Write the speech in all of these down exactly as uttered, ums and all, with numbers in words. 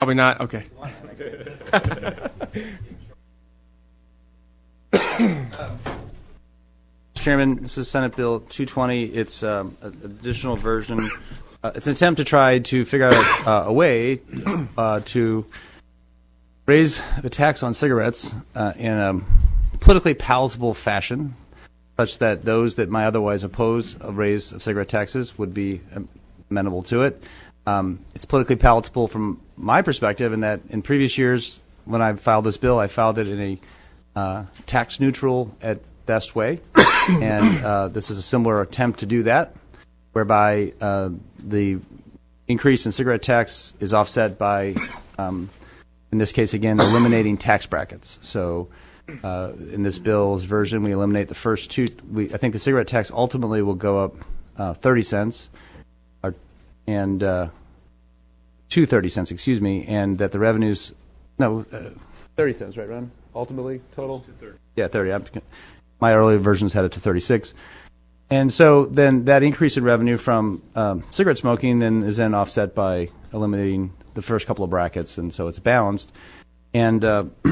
Probably not. Okay. Chairman, this is Senate Bill two twenty. It's um, an additional version. Uh, it's an attempt to try to figure out uh, a way uh, to raise the tax on cigarettes uh, in a politically palatable fashion, such that those that might otherwise oppose a raise of cigarette taxes would be amenable to it. Um, it's politically palatable from my perspective in that in previous years, when I filed this bill, I filed it in a uh, tax-neutral at best way, and uh, this is a similar attempt to do that, whereby uh, the increase in cigarette tax is offset by, um, in this case again, eliminating tax brackets. So uh, in this bill's version, we eliminate the first two. We, I think the cigarette tax ultimately will go up uh, thirty cents, or, and uh, to thirty cents, excuse me, and that the revenues, no, uh, thirty cents, right, Ron? Ultimately, total? thirty. Yeah, thirty. I'm, my earlier versions had it to thirty-six. And so then that increase in revenue from um, cigarette smoking then is then offset by eliminating the first couple of brackets, and so it's balanced. And uh, so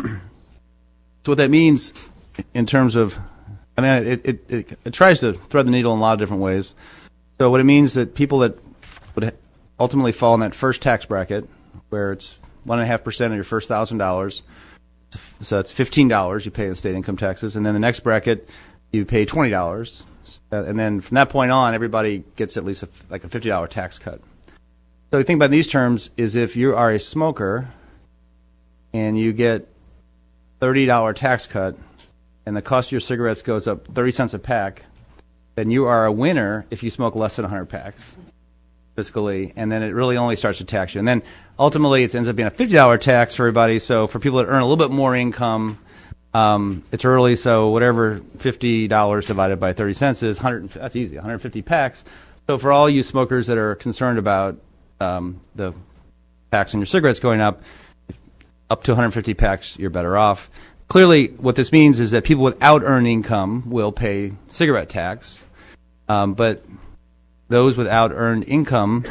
what that means in terms of, I mean, it, it, it, it tries to thread the needle in a lot of different ways. So what it means that people that would ultimately fall in that first tax bracket, where it's one point five percent of your first one thousand dollars, so it's fifteen dollars you pay in state income taxes, and then the next bracket you pay twenty dollars. Uh, and then from that point on, everybody gets at least a, like a fifty dollars tax cut. So the thing about these terms is if you are a smoker and you get thirty dollars tax cut and the cost of your cigarettes goes up thirty cents a pack, then you are a winner if you smoke less than one hundred packs fiscally, and then it really only starts to tax you. And then ultimately it ends up being a fifty dollars tax for everybody. So for people that earn a little bit more income, Um, it's early, so whatever fifty dollars divided by thirty cents is, one hundred, that's easy, one hundred fifty packs. So for all you smokers that are concerned about um, the tax on your cigarettes going up, up to one hundred fifty packs, you're better off. Clearly, what this means is that people without earned income will pay cigarette tax, um, but those without earned income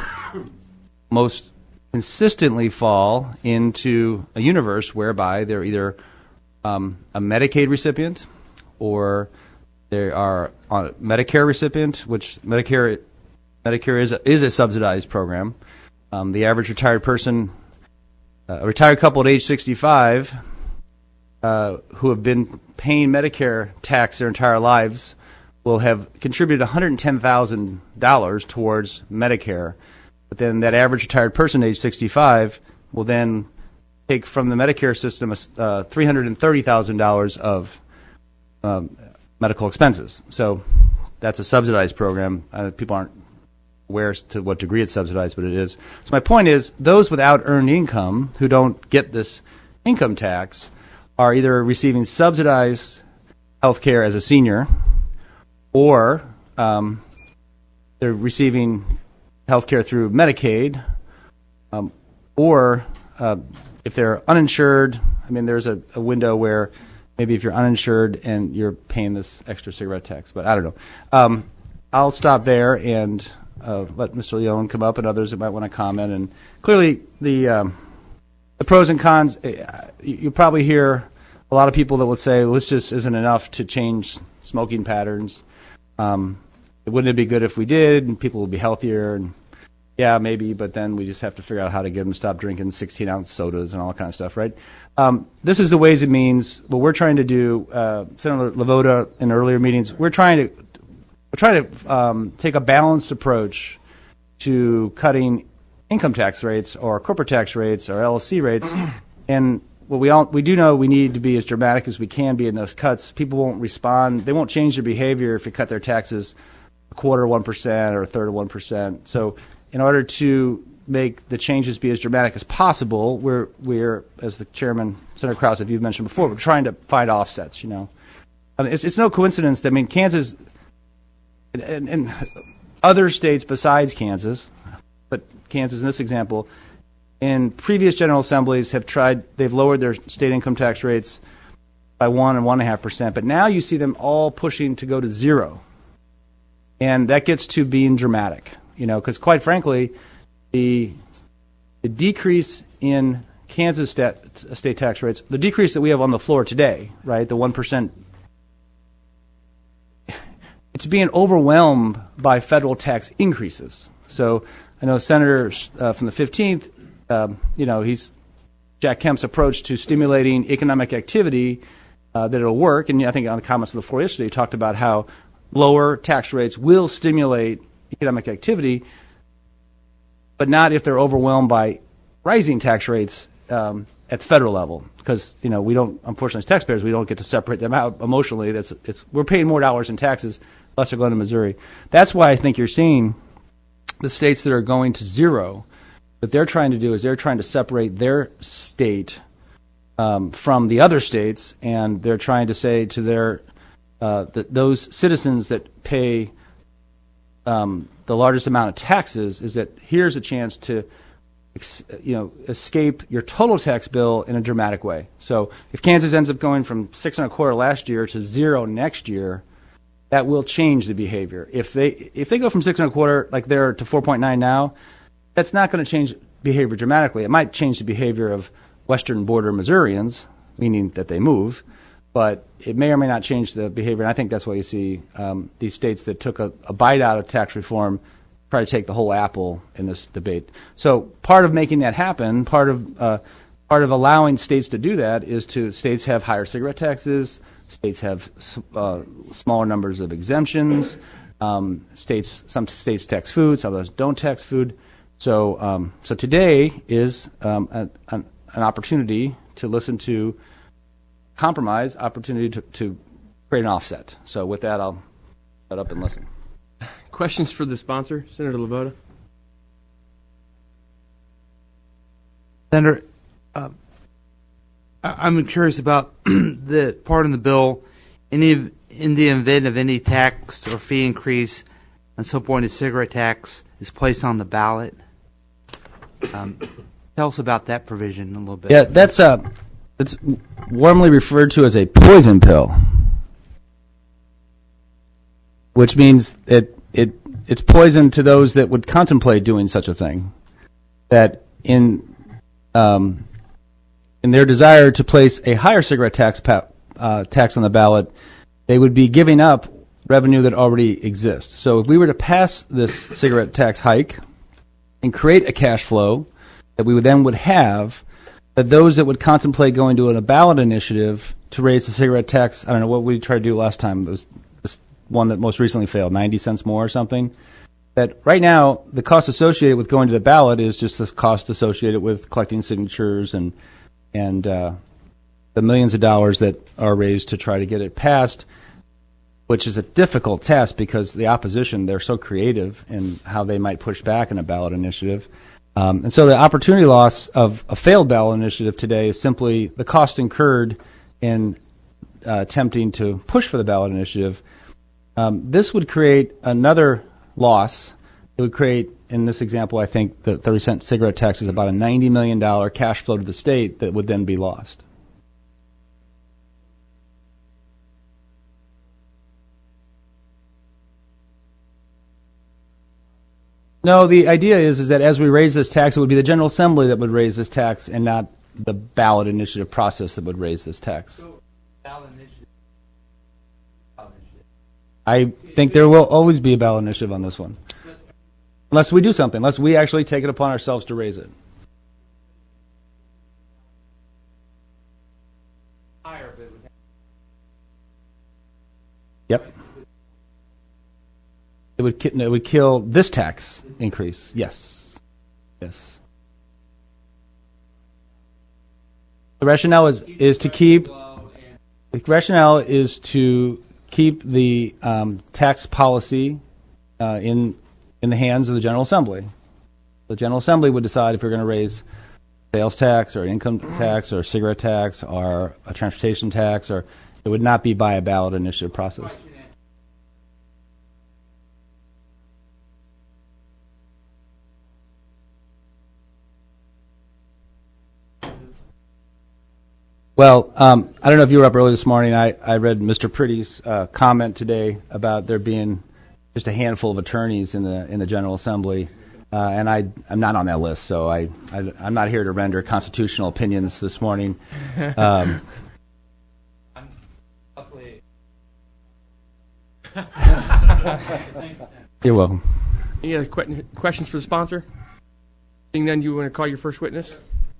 most consistently fall into a universe whereby they're either Um, a Medicaid recipient, or they are on a Medicare recipient, which Medicare Medicare is a, is a subsidized program. Um, the average retired person, uh, a retired couple at age sixty-five, uh, who have been paying Medicare tax their entire lives, will have contributed one hundred ten thousand dollars towards Medicare. But then that average retired person at age sixty-five will then take from the Medicare system uh, three hundred thirty thousand dollars of um, medical expenses. So that's a subsidized program. Uh, people aren't aware as to what degree it's subsidized, but it is. So my point is, those without earned income who don't get this income tax are either receiving subsidized health care as a senior, or um, they're receiving health care through Medicaid, um, or uh, if they're uninsured, I mean, there's a, a window where maybe if you're uninsured and you're paying this extra cigarette tax, but I don't know. Um, I'll stop there and uh, let Mister Leone come up and others that might want to comment. And clearly, the um, the pros and cons, uh, you, you probably hear a lot of people that will say, well, this just isn't enough to change smoking patterns. Um, wouldn't it be good if we did, and people would be healthier? And yeah, maybe, but then we just have to figure out how to get them to stop drinking sixteen-ounce sodas and all that kind of stuff, right? Um, this is the ways it means. What we're trying to do, uh, Senator Lavoda in earlier meetings, we're trying to we're trying to um, take a balanced approach to cutting income tax rates or corporate tax rates or L L C rates. And what we all we do know we need to be as dramatic as we can be in those cuts. People won't respond. They won't change their behavior if you cut their taxes a quarter of one percent or a third of one percent. So in order to make the changes be as dramatic as possible, we're, we're as the chairman, Senator Krause, as you've mentioned before, we're trying to find offsets, you know. I mean, it's, it's no coincidence that, I mean, Kansas and, and, and other states besides Kansas, but Kansas in this example, in previous General Assemblies have tried, they've lowered their state income tax rates by one and one and a half percent, but now you see them all pushing to go to zero. And that gets to being dramatic. You know, because quite frankly, the the decrease in Kansas stat, state tax rates, the decrease that we have on the floor today, right, the one percent, it's being overwhelmed by federal tax increases. So I know Senator uh, from the fifteenth, um, you know, he's Jack Kemp's approach to stimulating economic activity, uh, that it'll work. And I think on the comments on the floor yesterday, he talked about how lower tax rates will stimulate economic activity, but not if they're overwhelmed by rising tax rates um, at the federal level. Because, you know, we don't, unfortunately, as taxpayers, we don't get to separate them out emotionally. That's it's we're paying more dollars in taxes, lesser going to Missouri. That's why I think you're seeing the states that are going to zero. What they're trying to do is they're trying to separate their state um, from the other states, and they're trying to say to their uh, that those citizens that pay um, the largest amount of taxes is that here's a chance to ex- you know escape your total tax bill in a dramatic way. So if Kansas ends up going from six and a quarter last year to zero next year, that will change the behavior. If they if they go from six and a quarter like they're to four point nine now, that's not going to change behavior dramatically. It might change the behavior of western border Missourians, meaning that they move, but it may or may not change the behavior. And I think that's why you see um, these states that took a, a bite out of tax reform try to take the whole apple in this debate. So part of making that happen, part of uh, part of allowing states to do that is to states have higher cigarette taxes, states have uh, smaller numbers of exemptions, um, states some states tax food, some others don't tax food. So, um, so today is um, a, an, an opportunity to listen to compromise, opportunity to, to create an offset. So, with that, I'll shut up and listen. Questions for the sponsor, Senator LeVota? Senator, uh, I'm curious about the part in the bill. Any in the event of any tax or fee increase, and some point a cigarette tax is placed on the ballot. Um, tell us about that provision a little bit. Yeah, that's uh, it's warmly referred to as a poison pill, which means it it it's poison to those that would contemplate doing such a thing. That in um, in their desire to place a higher cigarette tax pa- uh, tax on the ballot, they would be giving up revenue that already exists. So if we were to pass this cigarette tax hike and create a cash flow that we would then would have, that those that would contemplate going to a ballot initiative to raise the cigarette tax, I don't know, what we tried to do last time, it was this one that most recently failed, ninety cents more or something, that right now the cost associated with going to the ballot is just this cost associated with collecting signatures and, and uh, the millions of dollars that are raised to try to get it passed, which is a difficult task because the opposition, they're so creative in how they might push back in a ballot initiative. Um, and so the opportunity loss of a failed ballot initiative today is simply the cost incurred in uh, attempting to push for the ballot initiative. Um, this would create another loss. It would create, in this example, I think the thirty cent cigarette tax is about a ninety million dollars cash flow to the state that would then be lost. No, the idea is is that as we raise this tax, it would be the General Assembly that would raise this tax and not the ballot initiative process that would raise this tax. So, ballot initiative. Ballot initiative. I think there will always be a ballot initiative on this one. Unless we do something, unless we actually take it upon ourselves to raise it. Yep. It would, it would kill this tax increase. Yes. Yes. The rationale is, is to keep, the rationale is to keep the um, tax policy uh, in in the hands of the General Assembly. The General Assembly would decide if you're going to raise sales tax or income tax or cigarette tax or a transportation tax, or it would not be by a ballot initiative process. Well, um, I don't know if you were up early this morning. I, I read Mister Pretty's uh, comment today about there being just a handful of attorneys in the in the General Assembly. uh, and I, I'm not on that list, so I, I, I'm not here to render constitutional opinions this morning. Um, You're welcome. Any other que- questions for the sponsor? Seeing none, you want to call your first witness?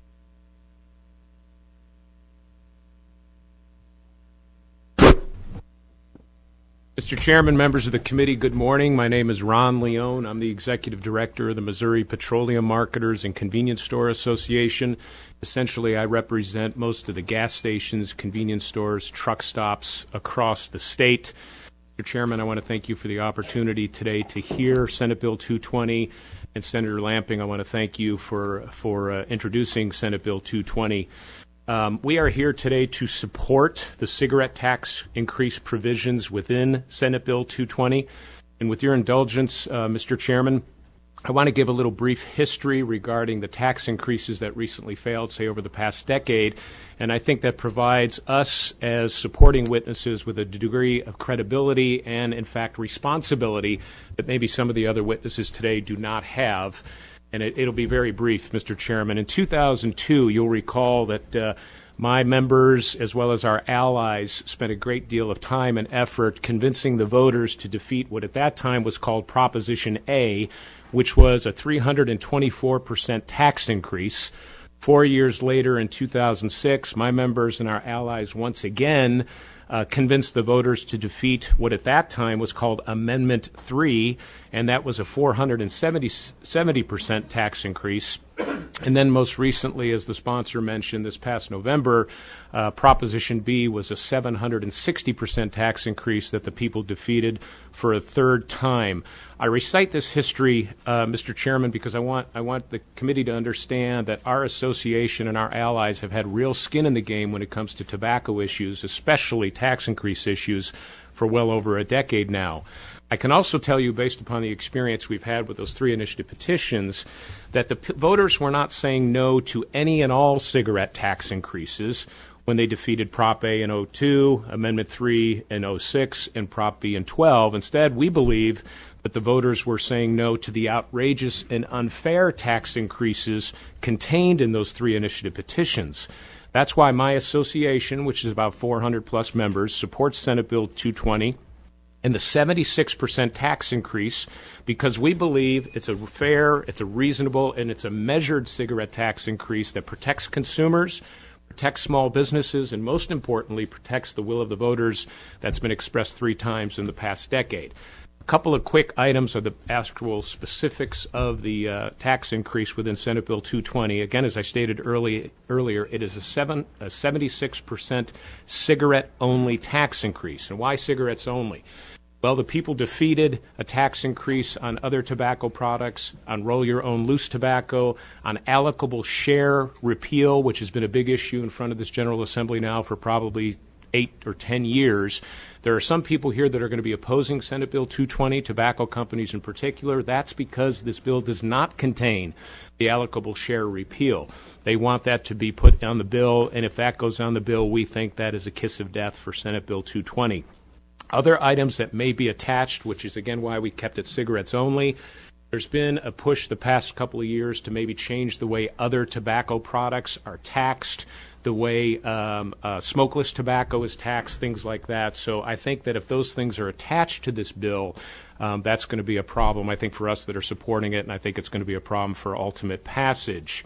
Mister Chairman, members of the committee, good morning. My name is Ron Leone. I'm the Executive Director of the Missouri Petroleum Marketers and Convenience Store Association. Essentially, I represent most of the gas stations, convenience stores, truck stops across the state. Mister Chairman, I want to thank you for the opportunity today to hear Senate Bill two twenty. And Senator Lamping, I want to thank you for, for uh, introducing Senate Bill two twenty. Um, we are here today to support the cigarette tax increase provisions within Senate Bill two twenty. And with your indulgence, uh, Mister Chairman, I want to give a little brief history regarding the tax increases that recently failed, say, over the past decade. And I think that provides us as supporting witnesses with a degree of credibility and, in fact, responsibility that maybe some of the other witnesses today do not have. And it, it'll be very brief, Mister Chairman. In two thousand two, you'll recall that uh, my members, as well as our allies, spent a great deal of time and effort convincing the voters to defeat what at that time was called Proposition A, which was a three hundred twenty-four percent tax increase. Four years later, in two thousand six, my members and our allies once again Uh, convinced the voters to defeat what at that time was called Amendment three, and that was a four hundred seventy percent tax increase. And then most recently, as the sponsor mentioned, this past November, uh, Proposition B was a seven hundred sixty percent tax increase that the people defeated for a third time. I recite this history, uh, Mister Chairman, because I want I want the committee to understand that our association and our allies have had real skin in the game when it comes to tobacco issues, especially tax increase issues, for well over a decade now. I can also tell you, based upon the experience we've had with those three initiative petitions, that the p- voters were not saying no to any and all cigarette tax increases when they defeated Prop A in oh two, Amendment three in oh six, and Prop B in twelve. Instead, we believe that the voters were saying no to the outrageous and unfair tax increases contained in those three initiative petitions. That's why my association, which is about four hundred plus members, supports Senate Bill two twenty and the seventy-six percent tax increase, because we believe it's a fair, it's a reasonable, and it's a measured cigarette tax increase that protects consumers, protects small businesses, and most importantly, protects the will of the voters that's been expressed three times in the past decade. A couple of quick items of the actual specifics of the uh, tax increase within Senate Bill two twenty. Again, as I stated early, earlier, it is a, seven, a seventy-six percent cigarette-only tax increase. And why cigarettes only? Well, the people defeated a tax increase on other tobacco products, on roll-your-own loose tobacco, on allocable share repeal, which has been a big issue in front of this General Assembly now for probably eight or ten years. There are some people here that are going to be opposing Senate Bill two twenty, tobacco companies in particular. That's because this bill does not contain the allocable share repeal. They want that to be put on the bill, and if that goes on the bill, we think that is a kiss of death for Senate Bill two twenty. Other items that may be attached, which is again why we kept it cigarettes only, there's been a push the past couple of years to maybe change the way other tobacco products are taxed, the way um, uh, smokeless tobacco is taxed, things like that. So I think that if those things are attached to this bill, um, that's going to be a problem, I think, for us that are supporting it, and I think it's going to be a problem for ultimate passage.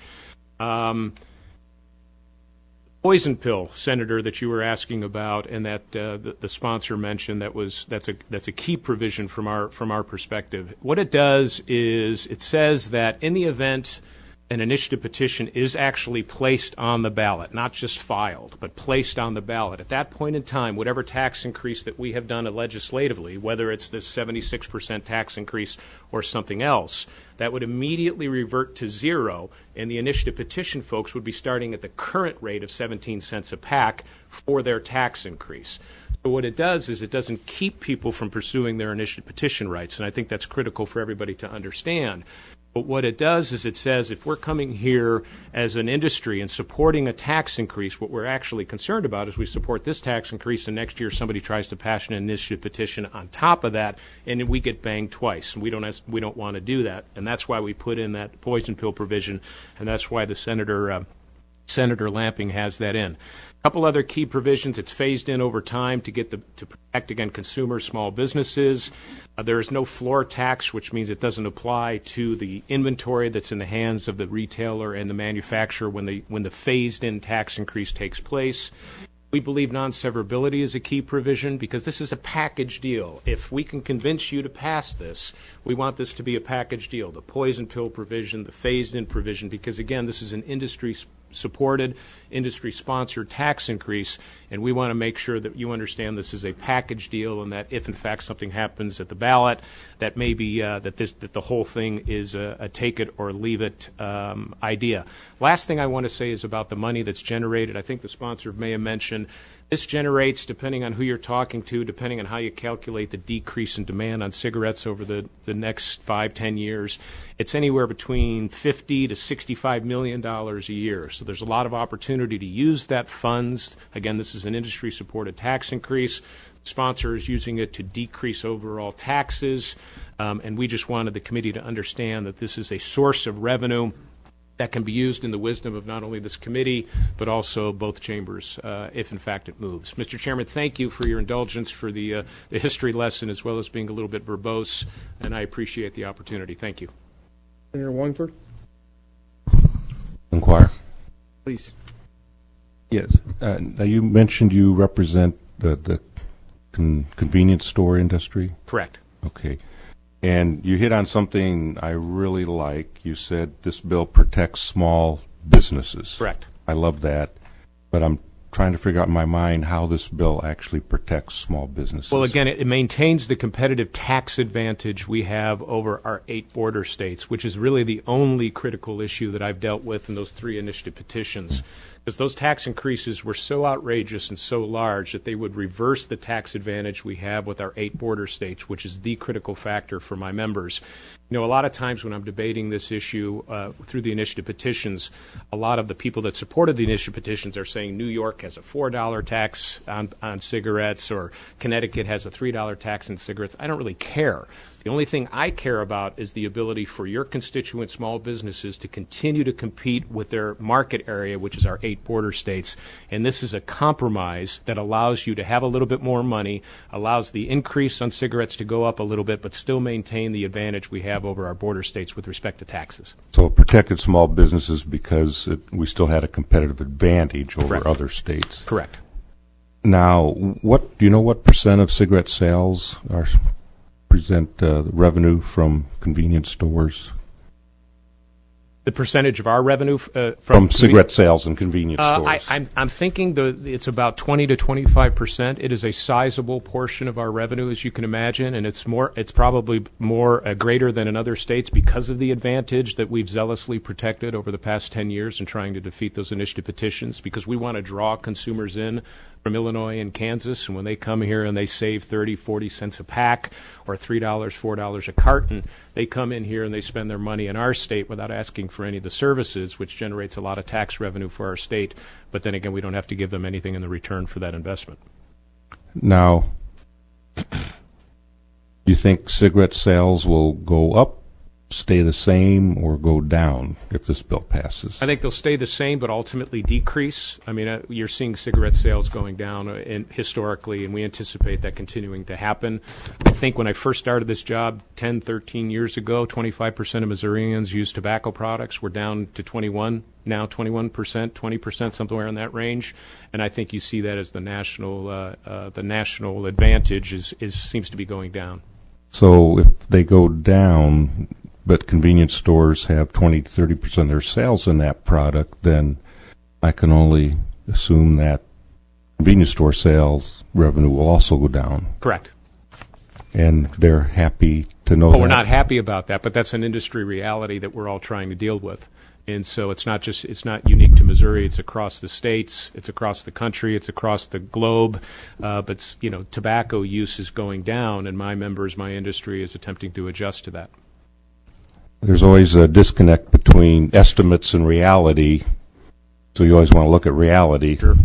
Um, Poison pill, Senator, that you were asking about, and that uh, the, the sponsor mentioned, that was that's a that's a key provision from our from our perspective. What it does is it says that in the event an initiative petition is actually placed on the ballot, not just filed, but placed on the ballot, at that point in time, whatever tax increase that we have done legislatively, whether it's this seventy-six percent tax increase or something else, that would immediately revert to zero, and the initiative petition folks would be starting at the current rate of seventeen cents a pack for their tax increase. So what it does is it doesn't keep people from pursuing their initiative petition rights, and I think that's critical for everybody to understand. But what it does is it says if we're coming here as an industry and supporting a tax increase, what we're actually concerned about is we support this tax increase and next year somebody tries to pass an initiative petition on top of that and we get banged twice. And we don't has, we don't want to do that. And that's why we put in that poison pill provision, and that's why the Senator uh, Senator Lamping has that in. A couple other key provisions. It's phased in over time to get the to protect again consumers, small businesses. Uh, there is no floor tax, which means it doesn't apply to the inventory that's in the hands of the retailer and the manufacturer when the when the phased-in tax increase takes place. We believe non-severability is a key provision because this is a package deal. If we can convince you to pass this, we want this to be a package deal. The poison pill provision, the phased-in provision, because again, this is an industry-supported, industry-sponsored tax increase, and we want to make sure that you understand this is a package deal and that if in fact something happens at the ballot, that maybe uh, that this that the whole thing is a, a take it or leave it um, idea. Last thing I want to say is about the money that's generated. I think the sponsor may have mentioned this generates, depending on who you're talking to, depending on how you calculate the decrease in demand on cigarettes over the, the next five, ten years, it's anywhere between fifty to sixty-five million dollars a year. So there's a lot of opportunity to use that funds. Again, this is an industry-supported tax increase. The sponsor is using it to decrease overall taxes, um, and we just wanted the committee to understand that this is a source of revenue that can be used in the wisdom of not only this committee, but also both chambers, uh, if in fact it moves. Mister Chairman, thank you for your indulgence for the, uh, the history lesson as well as being a little bit verbose, and I appreciate the opportunity. Thank you. Senator Wallingford? Inquire. Please. Yes. Uh, now you mentioned you represent the, the con- convenience store industry? Correct. Okay. And you hit on something I really like. You said this bill protects small businesses. Correct. I love that. But I'm trying to figure out in my mind how this bill actually protects small businesses. Well, again, it, it maintains the competitive tax advantage we have over our eight border states, which is really the only critical issue that I've dealt with in those three initiative petitions. Because those tax increases were so outrageous and so large that they would reverse the tax advantage we have with our eight border states, which is the critical factor for my members. You know, a lot of times when I'm debating this issue uh, through the initiative petitions, a lot of the people that supported the initiative petitions are saying New York has a four dollar tax on, on cigarettes or Connecticut has a three dollar tax on cigarettes. I don't really care. The only thing I care about is the ability for your constituent small businesses to continue to compete with their market area, which is our eight border states. And this is a compromise that allows you to have a little bit more money, allows the increase on cigarettes to go up a little bit, but still maintain the advantage we have over our border states with respect to taxes. So it protected small businesses because it, we still had a competitive advantage over Correct. Other states. Correct. Now, what do you know what percent of cigarette sales are present uh, revenue from convenience stores? The percentage of our revenue uh, from, From cigarette sales and convenience uh, I, stores. I'm, I'm thinking the, it's about twenty to twenty-five percent. It is a sizable portion of our revenue, as you can imagine, and it's more. It's probably more uh, greater than in other states because of the advantage that we've zealously protected over the past ten years in trying to defeat those initiative petitions. Because we want to draw consumers in from Illinois and Kansas, and when they come here and they save thirty, forty cents a pack or three dollars, four dollars a carton, they come in here and they spend their money in our state without asking for any of the services, which generates a lot of tax revenue for our state. But then again, we don't have to give them anything in the return for that investment. Now, do you think cigarette sales will go up, stay the same, or go down if this bill passes? I think they'll stay the same, but ultimately decrease. I mean, uh, you're seeing cigarette sales going down uh, in, historically, and we anticipate that continuing to happen. I think when I first started this job ten, thirteen years ago, twenty-five percent of Missourians used tobacco products. We're down to twenty-one, now twenty-one percent, twenty percent, somewhere in that range. And I think you see that as the national, uh, uh, the national advantage is, is seems to be going down. So if they go down, but convenience stores have twenty to thirty percent of their sales in that product, then I can only assume that convenience store sales revenue will also go down. Correct. And they're happy to know But that. we're not happy about that, but that's an industry reality that we're all trying to deal with. And so it's not just it's not unique to Missouri. It's across the states. It's across the country. It's across the globe. Uh, but you know, tobacco use is going down, and my members, my industry, is attempting to adjust to that. there's always a disconnect between estimates and reality, so you always want to look at reality. Sure.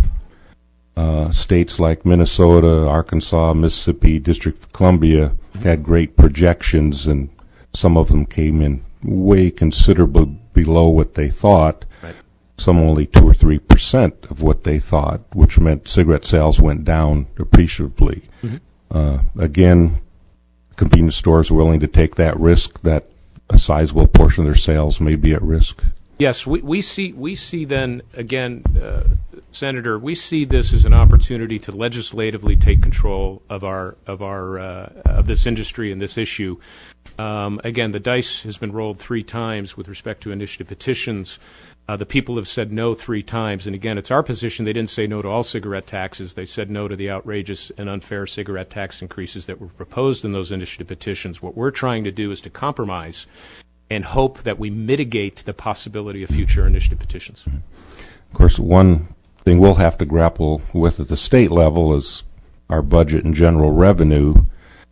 Uh, states like Minnesota, Arkansas, Mississippi, District of Columbia had great projections, and some of them came in way considerably below what they thought. Right. Some only two or three percent of what they thought, which meant cigarette sales went down appreciably. Mm-hmm. Uh, again, convenience stores are willing to take that risk that a sizable portion of their sales may be at risk. Yes, we, we see we see then again, uh, Senator, we see this as an opportunity to legislatively take control of our of our uh, of this industry and this issue. Um, again, the dice has been rolled three times with respect to initiative petitions. Uh, the people have said no three times, and again, it's our position they didn't say no to all cigarette taxes. They said no to the outrageous and unfair cigarette tax increases that were proposed in those initiative petitions. What we're trying to do is to compromise and hope that we mitigate the possibility of future initiative petitions. Of course, one thing we'll have to grapple with at the state level is our budget and general revenue,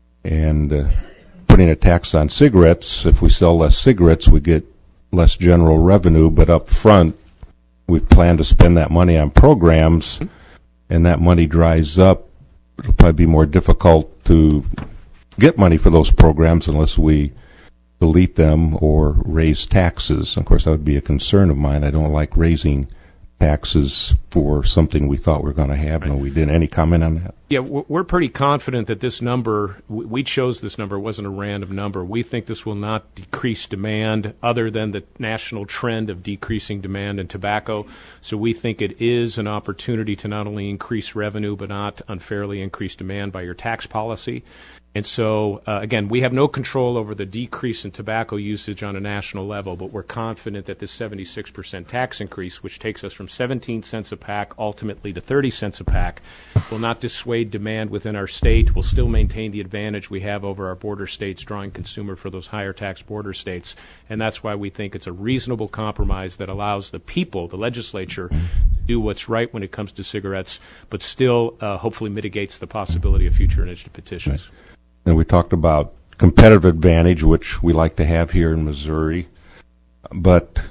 and uh, putting a tax on cigarettes. If we sell less cigarettes, we get less general revenue, but up front, we plan to spend that money on programs, and that money dries up. It'll probably be more difficult to get money for those programs unless we delete them or raise taxes. Of course, that would be a concern of mine. I don't like raising taxes for something we thought we were going to have, and we didn't. Any comment on that? Yeah, we're pretty confident that this number, we chose this number, it wasn't a random number. We think this will not decrease demand other than the national trend of decreasing demand in tobacco. So we think it is an opportunity to not only increase revenue but not unfairly increase demand by your tax policy. And so, uh, again, we have no control over the decrease in tobacco usage on a national level, but we're confident that this seventy-six percent tax increase, which takes us from seventeen cents a pack ultimately to thirty cents a pack, will not dissuade demand within our state. We'll still maintain the advantage we have over our border states, drawing consumer for those higher tax border states. And that's why we think it's a reasonable compromise that allows the people, the legislature, to do what's right when it comes to cigarettes, but still uh, hopefully mitigates the possibility of future initiative petitions. Right. And we talked about competitive advantage, which we like to have here in Missouri. But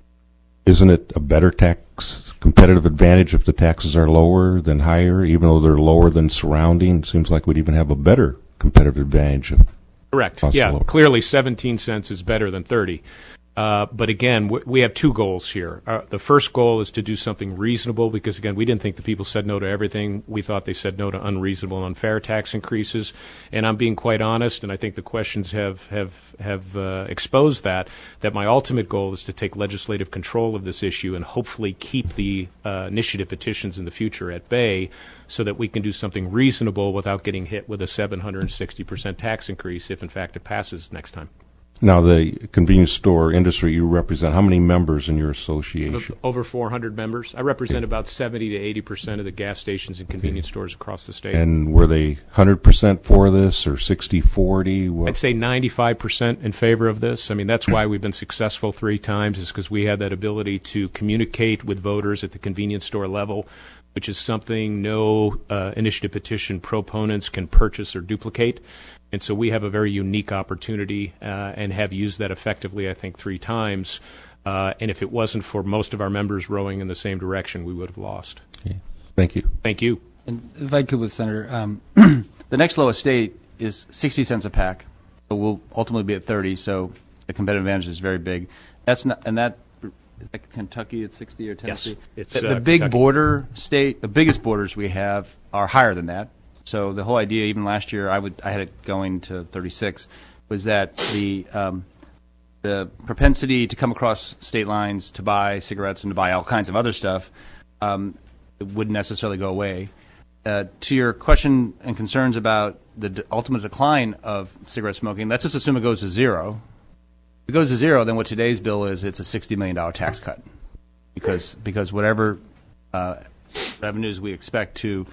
isn't it a better tax competitive advantage if the taxes are lower than higher, even though they're lower than surrounding? It seems like we'd even have a better competitive advantage. If Correct. Yeah, lower. Clearly seventeen cents is better than thirty. Uh, but again, w- we have two goals here. Uh, the first goal is to do something reasonable because, again, we didn't think the people said no to everything. We thought they said no to unreasonable and unfair tax increases. And I'm being quite honest, and I think the questions have, have, have uh, exposed that, that my ultimate goal is to take legislative control of this issue and hopefully keep the uh, initiative petitions in the future at bay so that we can do something reasonable without getting hit with a seven hundred sixty percent tax increase if, in fact, it passes next time. Now, the convenience store industry you represent, how many members in your association? Over four hundred members. I represent okay. about seventy to eighty percent of the gas stations and convenience okay. stores across the state. And were they one hundred percent for this or sixty forty? What? I'd say ninety-five percent in favor of this. I mean, that's why we've been successful three times is because we had that ability to communicate with voters at the convenience store level, which is something no uh, initiative petition proponents can purchase or duplicate. And so we have a very unique opportunity uh, and have used that effectively, I think, three times. Uh, and if it wasn't for most of our members rowing in the same direction, we would have lost. Okay. Thank you. Thank you. And if I could with Senator, um, the next lowest state is sixty cents a pack. So we'll ultimately be at thirty, so the competitive advantage is very big. That's not, and that, is that Kentucky at sixty or Tennessee? Yes. It's, the uh, the big Kentucky. border state, the biggest borders we have are higher than that. So the whole idea, even last year, I would I had it going to thirty-six, was that the um, the propensity to come across state lines to buy cigarettes and to buy all kinds of other stuff um, wouldn't necessarily go away. Uh, to your question and concerns about the d- ultimate decline of cigarette smoking, let's just assume it goes to zero. If it goes to zero, then what today's bill is, it's a sixty million dollars tax cut because because whatever uh, revenues we expect to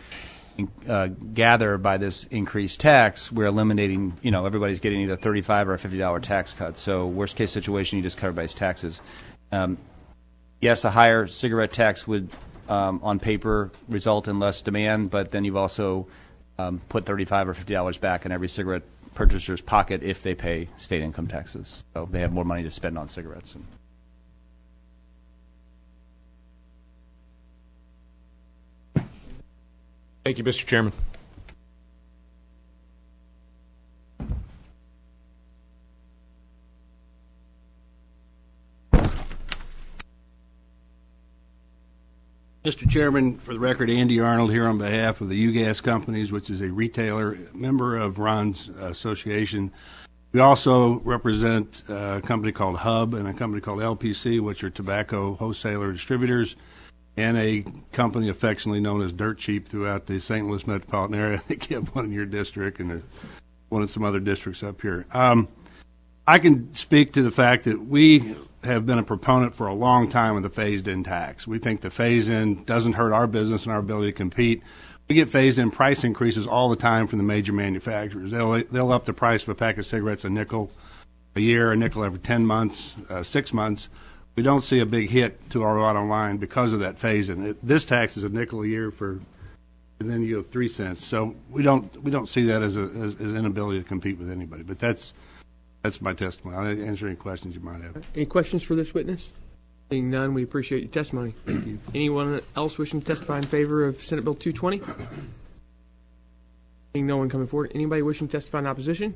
Uh, gather by this increased tax, we're eliminating, you know, everybody's getting either thirty-five dollars or a fifty dollars tax cut. So worst case situation, you just cut everybody's taxes. Um, yes, a higher cigarette tax would, um, on paper, result in less demand, but then you've also um, put thirty-five dollars or fifty dollars back in every cigarette purchasers pocket if they pay state income taxes. So they have more money to spend on cigarettes. Thank you, Mister Chairman. Mister Chairman, for the record, Andy Arnold here on behalf of the U Gas Companies, which is a retailer, member of Ron's association. We also represent a company called Hub and a company called L P C, which are tobacco wholesaler distributors, and a company affectionately known as Dirt Cheap throughout the Saint Louis metropolitan area. I think you have one in your district and one in some other districts up here. Um, I can speak to the fact that we have been a proponent for a long time of the phased-in tax. We think the phase-in doesn't hurt our business and our ability to compete. We get phased-in price increases all the time from the major manufacturers. They'll they'll up the price of a pack of cigarettes a nickel a year, a nickel every ten months, uh, six months. We don't see a big hit to our bottom line because of that phase-in. This tax is a nickel a year for, and then you have three cents. So we don't we don't see that as a as, as an inability to compete with anybody. But that's That's my testimony. I'll answer any questions you might have. Any questions for this witness? Seeing none, we appreciate your testimony. Thank you. Anyone else wishing to testify in favor of Senate Bill two twenty? Seeing no one coming forward. Anybody wishing to testify in opposition?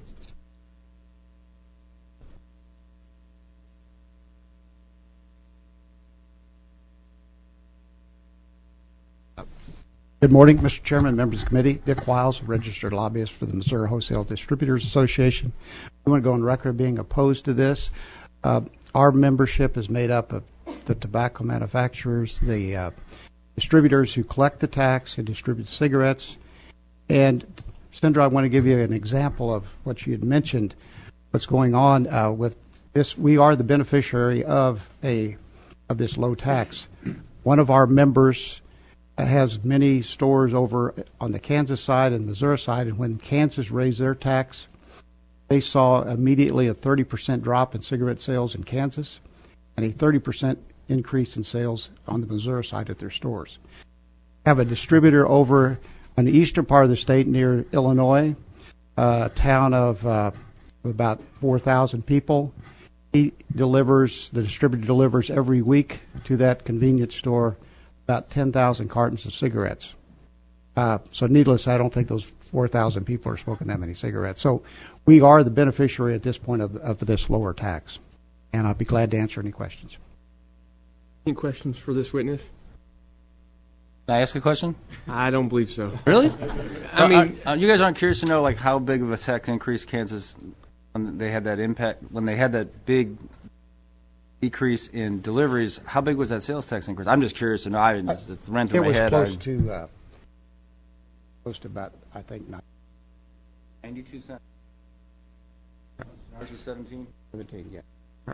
Good morning, Mister Chairman, members of the committee. Dick Wiles, registered lobbyist for the Missouri Wholesale Distributors Association. We want to go on record being opposed to this. Uh, our membership is made up of the tobacco manufacturers, the uh, distributors who collect the tax and distribute cigarettes. And, Senator, I want to give you an example of what you had mentioned, what's going on uh, with this. We are the beneficiary of a of this low tax. One of our members has many stores over on the Kansas side and Missouri side, and when Kansas raised their tax, they saw immediately a thirty percent drop in cigarette sales in Kansas and a thirty percent increase in sales on the Missouri side at their stores. Have a distributor over on the eastern part of the state near Illinois, a town of uh, about four thousand people. He delivers, the distributor delivers every week to that convenience store about ten thousand cartons of cigarettes. Uh, so needless, I don't think those four thousand people are smoking that many cigarettes. So we are the beneficiary at this point of, of this lower tax. And I'll be glad to answer any questions. Any questions for this witness? Can I ask a question? I don't believe so. Really? I mean, uh, uh, you guys aren't curious to know like how big of a tax increase Kansas, when they had that impact, when they had that big decrease in deliveries, how big was that sales tax increase? I'm just curious to know. I just, it ran through It my was head. close I, to, uh, close to about, I think, ninety-two cents. Ours was seventeen. seventeen, yeah.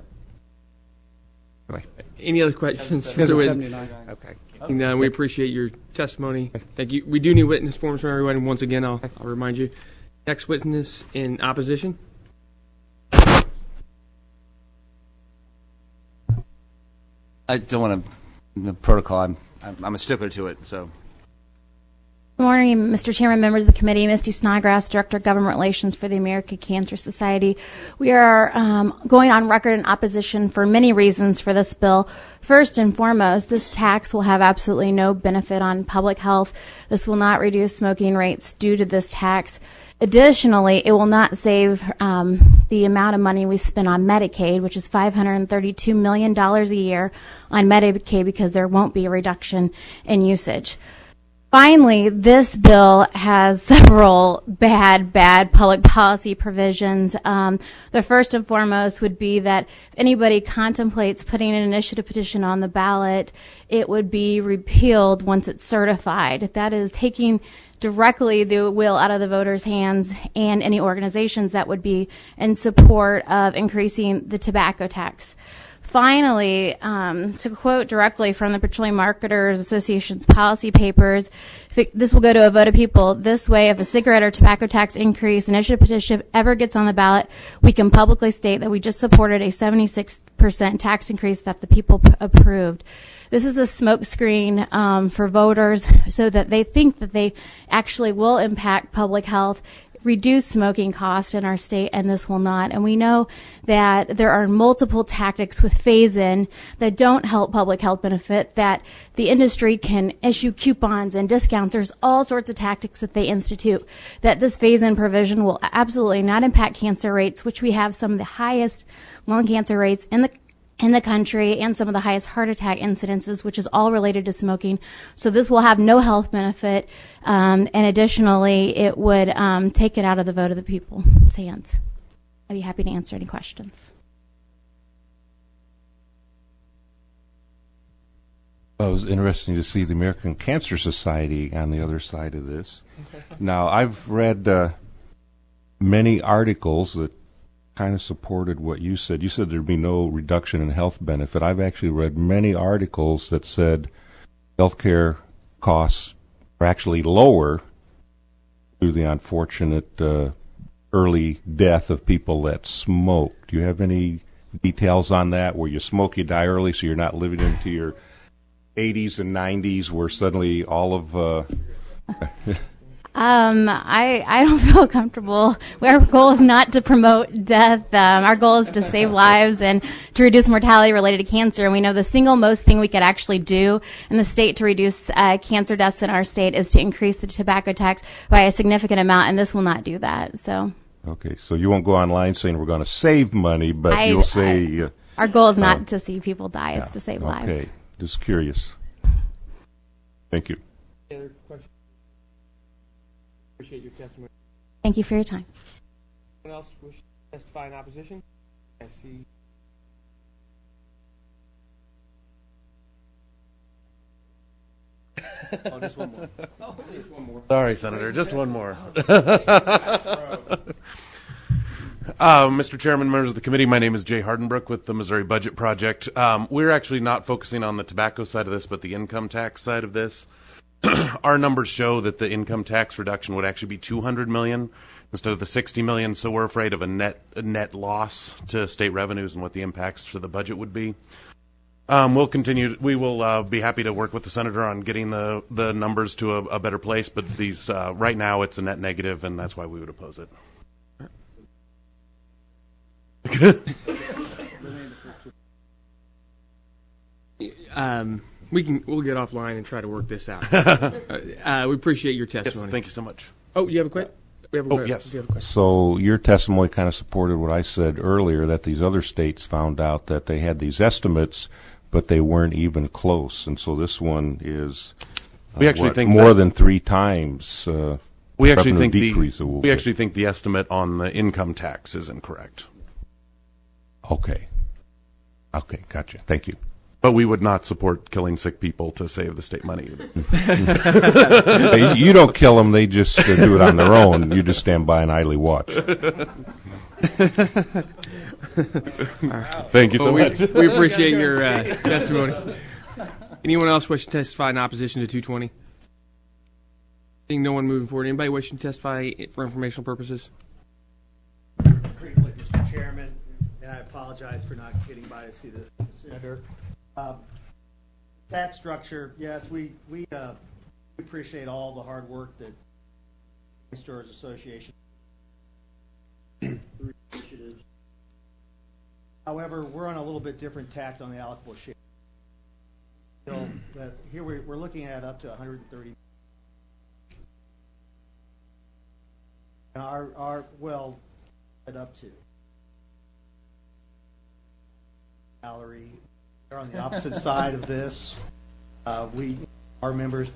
any other questions for Because the of witness? seventy-nine? Okay. Seeing none, we appreciate your testimony. Thank you. We do need witness forms from everyone, and once again, I'll, I'll remind you. Next witness in opposition. I don't want to. The protocol. I'm, I'm I'm a stickler to it. So. Good morning, Mister Chairman, members of the committee. Misty Snodgrass, Director of Government Relations for the American Cancer Society. We are um, going on record in opposition for many reasons for this bill. First and foremost, this tax will have absolutely no benefit on public health. This will not reduce smoking rates due to this tax. Additionally, it will not save um, the amount of money we spend on Medicaid, which is five hundred thirty-two million dollars a year on Medicaid, because there won't be a reduction in usage. Finally, this bill has several bad, bad public policy provisions. Um, the first and foremost would be that if anybody contemplates putting an initiative petition on the ballot, it would be repealed once it's certified. That is taking directly the will out of the voters' hands and any organizations that would be in support of increasing the tobacco tax. Finally, um, to quote directly from the Petroleum Marketers Association's policy papers, if it, this will go to a vote of people. This way, if a cigarette or tobacco tax increase initiative petition ever gets on the ballot, we can publicly state that we just supported a seventy-six percent tax increase that the people p- approved. This is a smokescreen um, for voters so that they think that they actually will impact public health. reduce smoking costs in our state, and this will not. And we know that there are multiple tactics with phase-in that don't help public health benefit, that the industry can issue coupons and discounts. There's all sorts of tactics that they institute, that this phase-in provision will absolutely not impact cancer rates, which we have some of the highest lung cancer rates in the in the country and some of the highest heart attack incidences, which is all related to smoking. So this will have no health benefit, um, and additionally, it would um, take it out of the vote of the people's hands. I'd be happy to answer any questions. Well, it was interesting to see the American Cancer Society on the other side of this. Now, I've read uh, many articles that kind of supported what you said. You said there'd be no reduction in health benefit. I've actually read many articles that said healthcare costs are actually lower through the unfortunate uh, early death of people that smoke. Do you have any details on that, where you smoke, you die early, so you're not living into your eighties and nineties, where suddenly all of... Uh, Um, I, I don't feel comfortable. Our goal is not to promote death. Um, our goal is to save lives and to reduce mortality related to cancer. And we know the single most thing we could actually do in the state to reduce uh, cancer deaths in our state is to increase the tobacco tax by a significant amount, and this will not do that. So. Okay, so you won't go online saying we're going to save money, but I, you'll say... I, uh, our goal is not uh, to see people die, yeah, it's to save okay. lives. Okay, just curious. Thank you. Any other questions? Appreciate your testimony. Thank you for your time. Anyone else wish to testify in opposition? I see. Oh, just one more. Oh, just one more. Sorry, Senator, just one more. Uh, Mister Chairman, members of the committee, my name is Jay Hardenbrook with the Missouri Budget Project. Um, we're actually not focusing on the tobacco side of this, but the income tax side of this. Our numbers show that the income tax reduction would actually be two hundred million dollars instead of the sixty million dollars, so we're afraid of a net a net loss to state revenues and what the impacts to the budget would be. Um, we'll continue. We will uh, be happy to work with the senator on getting the, the numbers to a, a better place, but these uh, right now it's a net negative, and that's why we would oppose it. um, we can we'll get offline and try to work this out. uh, uh, we appreciate your testimony. Yes, thank you so much. Oh, you have a question? We have a Oh, que- yes. you have a question? So your testimony kind of supported what I said earlier, that these other states found out that they had these estimates, but they weren't even close. And so this one is uh, We actually what, think more that- than three times uh, We actually revenue think the decrease a little we bit. actually think the estimate on the income tax is incorrect. Okay. Okay, gotcha. Thank you. But we would not support killing sick people to save the state money either. Hey, you don't kill them; they just uh, do it on their own. You just stand by and idly watch. Thank you so Well, we, much. we appreciate your uh, testimony. Anyone else wish to testify in opposition to two twenty? Seeing no one moving forward, anybody wishing to testify for informational purposes? Briefly, Mister Chairman, and I apologize for not getting by to see the, the senator. Um, tax structure, yes, we we uh, appreciate all the hard work that the Stores Association initiatives. However, we're on a little bit different tact on the allocable share. So that here we're, we're looking at up to one hundred thirty. And our our well, it up to salary. They're on the opposite side of this. Uh, we, our members,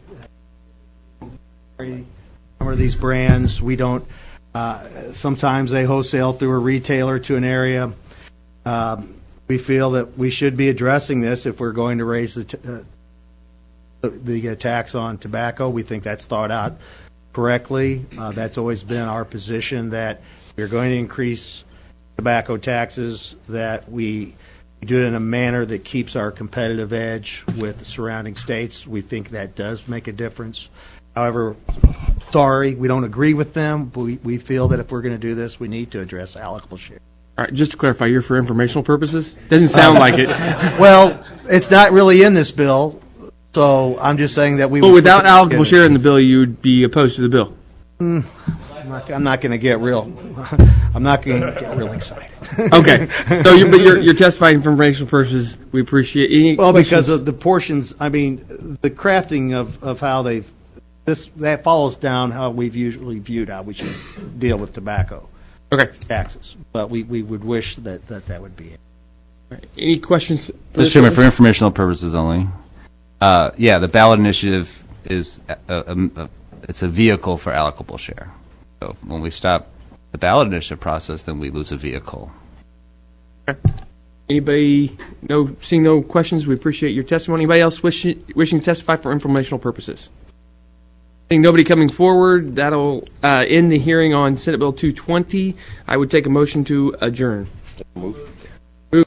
some of these brands, we don't. Uh, sometimes they wholesale through a retailer to an area. Um, we feel that we should be addressing this if we're going to raise the t- uh, the, the uh, tax on tobacco. We think that's thought out correctly. Uh, that's always been our position, that we're going to increase tobacco taxes, that we do it in a manner that keeps our competitive edge with the surrounding states. We think that does make a difference. However, sorry, we don't agree with them, but we, we feel that if we're going to do this, we need to address allocable share. All right, just to clarify, you're for informational purposes? Doesn't sound like it. Well, it's not really in this bill, so I'm just saying that we. Well, would without look at allocable it. share in the bill, you would be opposed to the bill. Mm, I'm not, I'm not going to get real. I'm not going to get real excited. Okay. So, you, but you're, you're testifying for informational purposes. We appreciate any Well, questions? because of the portions, I mean, the crafting of, of how they've, this, that follows down how we've usually viewed how we should deal with tobacco Okay. taxes. But we, we would wish that, that that would be it. All right. Any questions? for Mister this Chairman, for witness? informational purposes only, uh, yeah, the ballot initiative is a, a, a, it's a vehicle for allocable share. So when we stop the ballot initiative process, then we lose a vehicle. Anybody? No, seeing no questions. We appreciate your testimony. Anybody else wishing wishing to testify for informational purposes? Seeing nobody coming forward, that'll uh, end the hearing on Senate Bill two twenty. I would take a motion to adjourn. Move.